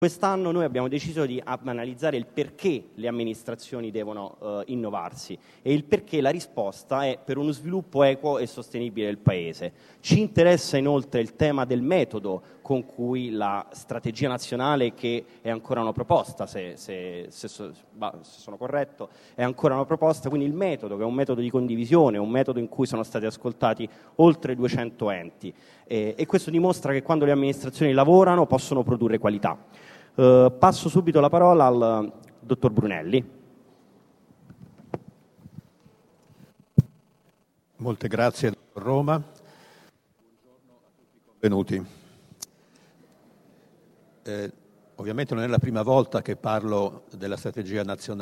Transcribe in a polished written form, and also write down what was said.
Quest'anno noi abbiamo deciso di analizzare il perché le amministrazioni devono innovarsi e il perché la risposta è per uno sviluppo equo e sostenibile del Paese. Ci interessa inoltre il tema del metodo con cui la strategia nazionale, che è ancora una proposta, se sono corretto, è ancora una proposta, quindi il metodo, che è un metodo di condivisione, un metodo in cui sono stati ascoltati oltre 200 enti e questo dimostra che quando le amministrazioni lavorano possono produrre qualità. Passo subito la parola al dottor Brunelli. Molte grazie, dottor Roma. Buongiorno a tutti i convenuti. Ovviamente non è la prima volta che parlo della strategia nazionale